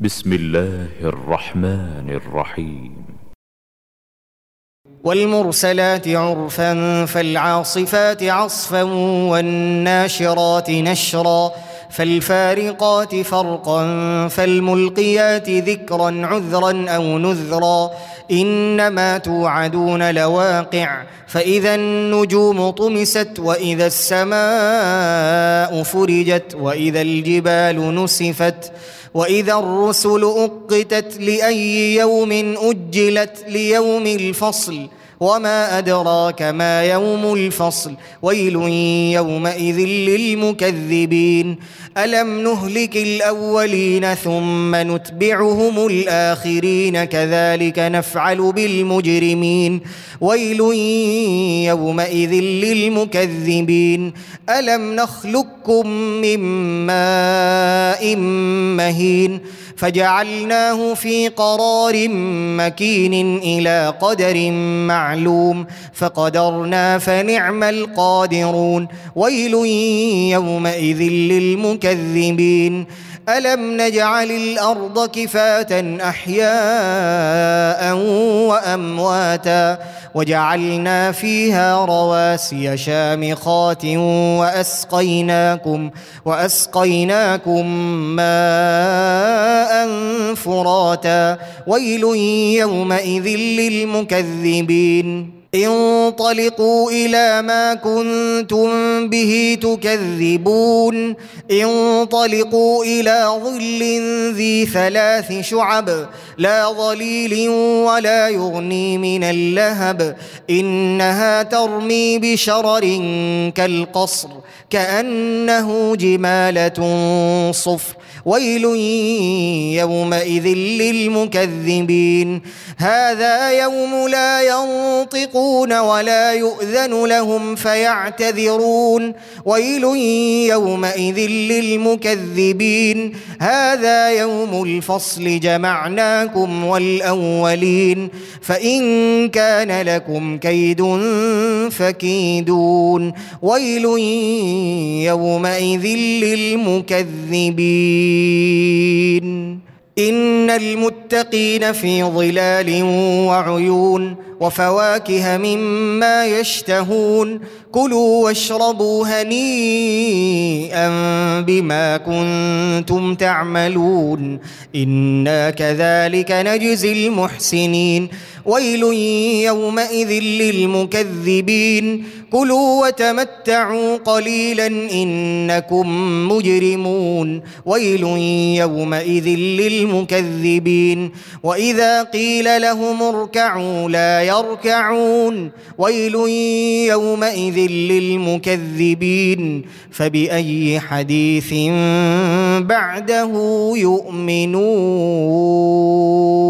بسم الله الرحمن الرحيم. والمرسلات عرفا فالعاصفات عصفا والناشرات نشرا فالفارقات فرقا فالملقيات ذكرا عذرا أو نذرا إنما توعدون لواقع فإذا النجوم طمست وإذا السماء فرجت وإذا الجبال نسفت وإذا الرسل أقتت لأي يوم أجلت ليوم الفصل وما أدراك ما يوم الفصل ويل يومئذ للمكذبين ألم نهلك الأولين ثم نتبعهم الآخرين كذلك نفعل بالمجرمين ويل يومئذ للمكذبين ألم نخلقكم من ماء مهين فجعلناه في قرار مكين إلى قدر معلوم فقدرنا فنعم القادرون ويل يومئذ للمكذبين ألم نجعل الأرض كفاة أحياء وأمواتا وجعلنا فيها رواسي شامخات وأسقيناكم ماء فراتا ويل يومئذ للمكذبين انطلقوا إلى ما كنتم به تكذبون انطلقوا إلى ظل ذي 3 شعب لا ظليل ولا يغني من اللهب إنها ترمي بشرر كالقصر كأنه جمالة صفر ويل يومئذ للمكذبين هذا يوم لا ينطقون ولا يؤذن لهم فيعتذرون ويل يومئذ للمكذبين هذا يوم الفصل جمعناكم والأولين فإن كان لكم كيد فكيدون ويل يومئذ للمكذبين إن المتقين في ظلال وعيون وفواكه مما يشتهون كلوا واشربوا هنيئا بما كنتم تعملون إنا كذلك نجزي المحسنين ويل يومئذ للمكذبين كلوا وتمتعوا قليلا إنكم مجرمون ويل يومئذ للمكذبين وإذا قيل لهم اركعوا لا يركعون ويل يومئذ للمكذبين فبأي حديث بعده يؤمنون.